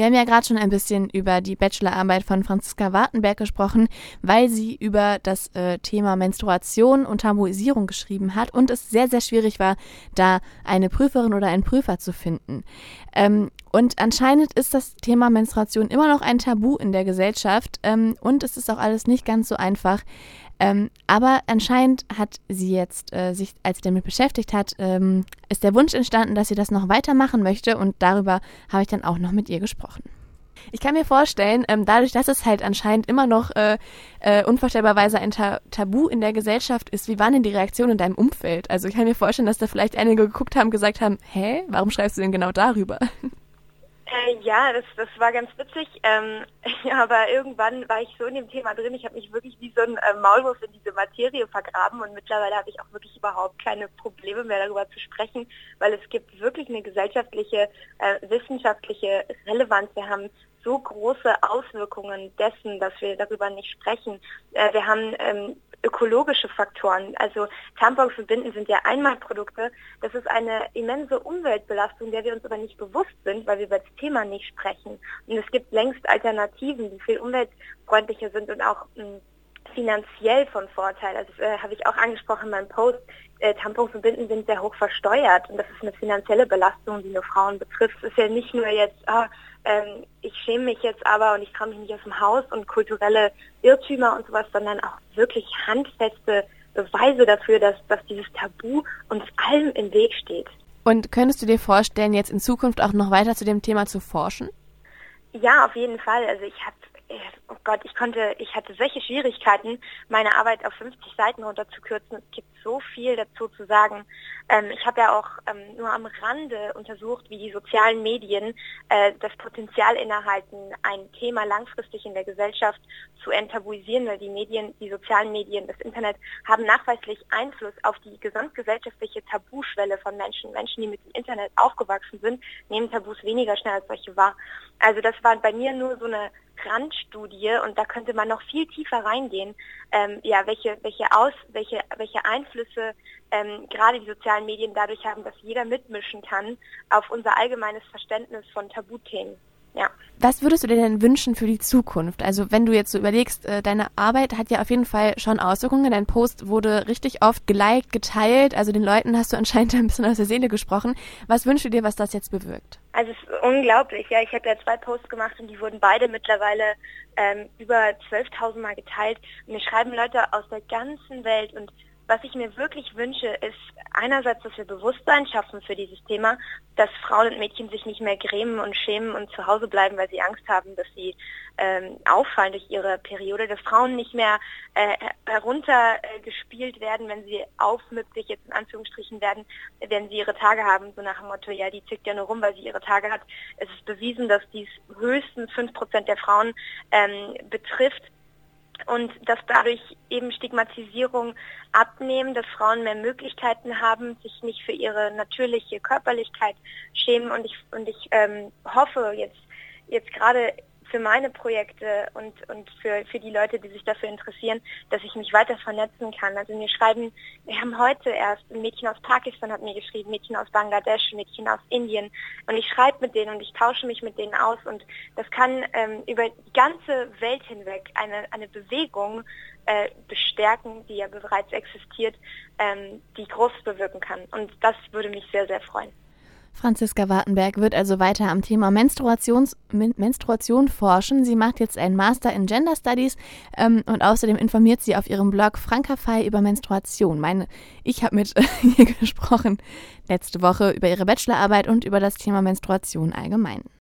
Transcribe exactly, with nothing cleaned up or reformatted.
Wir haben ja gerade schon ein bisschen über die Bachelorarbeit von Franziska Wartenberg gesprochen, weil sie über das äh, Thema Menstruation und Tabuisierung geschrieben hat und es sehr, sehr schwierig war, da eine Prüferin oder einen Prüfer zu finden. Ähm, und anscheinend ist das Thema Menstruation immer noch ein Tabu in der Gesellschaft ähm, und es ist auch alles nicht ganz so einfach. Ähm, aber anscheinend hat sie jetzt äh, sich, als sie damit beschäftigt hat, ähm, ist der Wunsch entstanden, dass sie das noch weitermachen möchte und darüber habe ich dann auch noch mit ihr gesprochen. Ich kann mir vorstellen, ähm, dadurch, dass es halt anscheinend immer noch äh, äh, unvorstellbarweise ein Ta- Tabu in der Gesellschaft ist, wie waren denn die Reaktionen in deinem Umfeld? Also ich kann mir vorstellen, dass da vielleicht einige geguckt haben und gesagt haben, hä, warum schreibst du denn genau darüber? Äh, ja, das, das war ganz witzig, ähm, ja, aber irgendwann war ich so in dem Thema drin, ich habe mich wirklich wie so ein äh, Maulwurf in diese Materie vergraben und mittlerweile habe ich auch wirklich überhaupt keine Probleme mehr darüber zu sprechen, weil es gibt wirklich eine gesellschaftliche, äh, wissenschaftliche Relevanz. Wir haben so große Auswirkungen dessen, dass wir darüber nicht sprechen. Äh, wir haben ähm, ökologische Faktoren, also Tampons und Binden sind ja Einmalprodukte. Das ist eine immense Umweltbelastung, der wir uns aber nicht bewusst sind, weil wir über das Thema nicht sprechen. Und es gibt längst Alternativen, die viel umweltfreundlicher sind und auch mh, finanziell von Vorteil. Also das äh, habe ich auch angesprochen in meinem Post. Äh, Tampons und Binden sind sehr hoch versteuert und das ist eine finanzielle Belastung, die nur Frauen betrifft. Es ist ja nicht nur jetzt, ah, ähm, ich schäme mich jetzt aber und ich traue mich nicht aus dem Haus und kulturelle Irrtümer und sowas, sondern auch wirklich handfeste Beweise dafür, dass, dass dieses Tabu uns allen im Weg steht. Und könntest du dir vorstellen, jetzt in Zukunft auch noch weiter zu dem Thema zu forschen? Ja, auf jeden Fall. Also ich habe, oh Gott, ich konnte, ich hatte solche Schwierigkeiten, meine Arbeit auf fünfzig Seiten runterzukürzen. Es gibt so viel dazu zu sagen. Ähm, ich habe ja auch ähm, nur am Rande untersucht, wie die sozialen Medien äh, das Potenzial innehalten, ein Thema langfristig in der Gesellschaft zu enttabuisieren, weil die Medien, die sozialen Medien, das Internet haben nachweislich Einfluss auf die gesamtgesellschaftliche Tabuschwelle von Menschen. Menschen, die mit dem Internet aufgewachsen sind, nehmen Tabus weniger schnell als solche wahr. Also das war bei mir nur so eine Randstudie und da könnte man noch viel tiefer reingehen, ähm, ja, welche, welche, Aus, welche, welche Einflüsse ähm, gerade die sozialen Medien dadurch haben, dass jeder mitmischen kann auf unser allgemeines Verständnis von Tabuthemen. Ja. Was würdest du dir denn wünschen für die Zukunft? Also wenn du jetzt so überlegst, äh, deine Arbeit hat ja auf jeden Fall schon Auswirkungen. Dein Post wurde richtig oft geliked, geteilt. Also den Leuten hast du anscheinend ein bisschen aus der Seele gesprochen. Was wünschst du dir, was das jetzt bewirkt? Also es ist unglaublich. Ja, ich habe ja zwei Posts gemacht und die wurden beide mittlerweile ähm, über zwölftausend Mal geteilt. Und mir schreiben Leute aus der ganzen Welt und was ich mir wirklich wünsche, ist einerseits, dass wir Bewusstsein schaffen für dieses Thema, dass Frauen und Mädchen sich nicht mehr grämen und schämen und zu Hause bleiben, weil sie Angst haben, dass sie ähm, auffallen durch ihre Periode, dass Frauen nicht mehr äh, heruntergespielt äh, werden, wenn sie aufmüpfig jetzt in Anführungsstrichen werden, wenn sie ihre Tage haben, so nach dem Motto, ja, die zickt ja nur rum, weil sie ihre Tage hat. Es ist bewiesen, dass dies höchstens fünf Prozent der Frauen ähm, betrifft. Und dass dadurch eben Stigmatisierung abnehmen, dass Frauen mehr Möglichkeiten haben, sich nicht für ihre natürliche Körperlichkeit schämen. Und ich und ich ähm, hoffe jetzt jetzt gerade für meine Projekte und und für für die Leute, die sich dafür interessieren, dass ich mich weiter vernetzen kann. Also mir schreiben, wir haben heute erst ein Mädchen aus Pakistan hat mir geschrieben, Mädchen aus Bangladesch, Mädchen aus Indien und ich schreibe mit denen und ich tausche mich mit denen aus und das kann ähm, über die ganze Welt hinweg eine eine Bewegung äh, bestärken, die ja bereits existiert, ähm, die Großes bewirken kann und das würde mich sehr, sehr freuen. Franziska Wartenberg wird also weiter am Thema Menstruations, Men- Menstruation forschen. Sie macht jetzt einen Master in Gender Studies ähm, und außerdem informiert sie auf ihrem Blog Frankafy über Menstruation. Meine, ich habe mit ihr gesprochen letzte Woche über ihre Bachelorarbeit und über das Thema Menstruation allgemein.